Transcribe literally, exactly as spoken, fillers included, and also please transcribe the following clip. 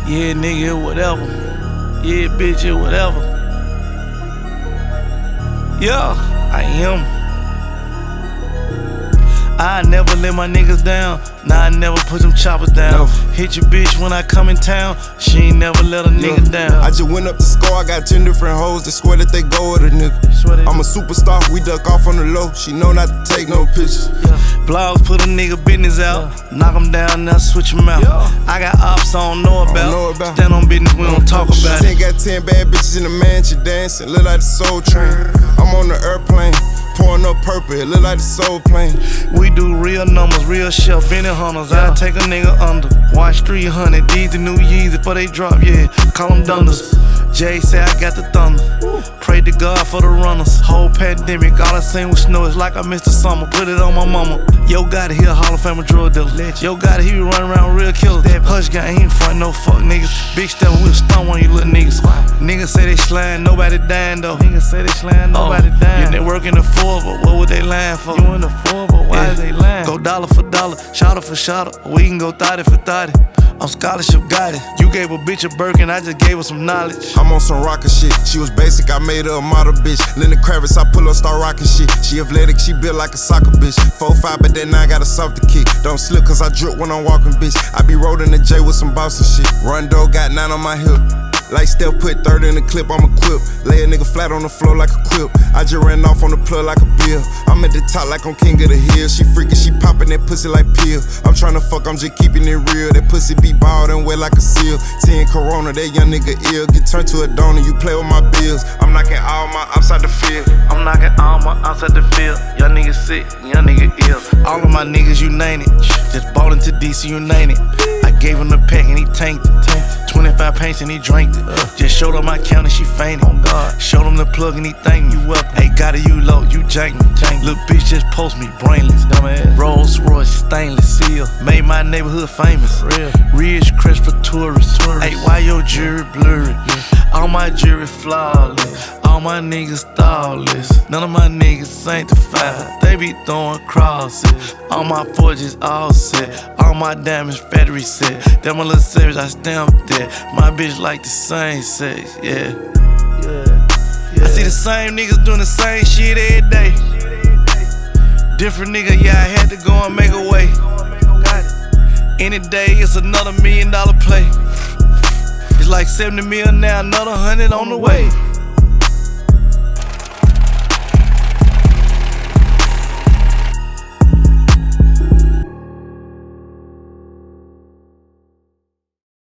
Yeah, nigga, whatever. Yeah, bitch, yeah, whatever. Yeah, I am. I never let my niggas down. Nah, I never put them choppers down. Never. Hit your bitch when I come in town. She ain't never let a nigga yeah. down. I just went up the score, I got ten different hoes that swear that they go with a nigga. I'm a superstar, we duck off on the low. She know not to take no pictures. Yeah. Blogs put a nigga business out. Yeah. Knock him down, now switch him out. Yeah. I got ops I don't know about. Don't know about. Stand on business, we don't talk about it. Got ten bad bitches in the mansion dancing, look like the Soul Train. I'm on the airplane. Pouring up purple, it look like the soul plane. We do real numbers, real shelf, Benny Hunters. Yeah. I take a nigga under. Watch three hundred, these the new Yeezy before they drop, yeah. Call them Dunders. Jay say I got the thunder. Pray to God for the runners. Whole pandemic, all I seen was snow. It's like I missed the summer. Put it on my mama. Yo, got it, he a Hall of Fame drug dealer. Yo, got it, he be running around real killers. That Hush gang, he ain't front no fuck niggas. Big step, we'll stun on you little niggas. Niggas say they slime, nobody dying though. Niggas say they slime, nobody oh, dying. Yeah, they work in the four, but what would they lying for? You in the four, but why yeah. is they lying? Go dollar for dollar, shotter for shotter. We can go thotty for thotty. I'm scholarship got it. You gave a bitch a Birkin, I just gave her some knowledge. I'm on some rocker shit. She was basic, I made her a model bitch. Linda Kravitz, I pull her, start rocking shit. She athletic, she built like a soccer bitch. four five, but then I got a softer kick. Don't slip cause I drip when I'm walking, bitch. I be rolling the J with some Boston shit. Rondo got nine on my hip. Like Steph put third in the clip, I'm equipped. Lay a nigga flat on the floor like a quip. I just ran off on the plug like a bill. I'm at the top like I'm king of the hill. She freakin', she poppin' that pussy like pill. I'm tryna fuck, I'm just keeping it real. That pussy be bald and wet like a seal. ten Corona, that young nigga ill. Get turned to a donor, you play with my bills. I'm knocking all my outside the field. I'm knocking all my outside the field. Young nigga sick, young nigga ill. All of my niggas, you name it. Just bought into D C, you name it. I gave him the pack and he tanked it. twenty-five pints and he drank it. Uh, just showed up my count and she fainted. Oh God. Showed him the plug and he thanked me. You up? Hey, got it, you low, you jank me. Jank. Little bitch just post me, brainless. Dumbass. Rolls Royce, stainless seal. Made my neighborhood famous. Real. Ridge crest for tourists. tourists. Hey, why your jewelry blurry? Yeah. All my jewelry flawless. All my niggas thoughtless. None of my niggas sanctified. They be throwing crosses. All my forges all set. All my diamonds battery set. Them a little savage, I stamped that. My bitch like the same sex, yeah. yeah. yeah. I see the same niggas doing the same shit every day. Different nigga, yeah, I had to go and make a way. Any day, it's another million dollar play. It's like seventy mil now, another hundred on the way.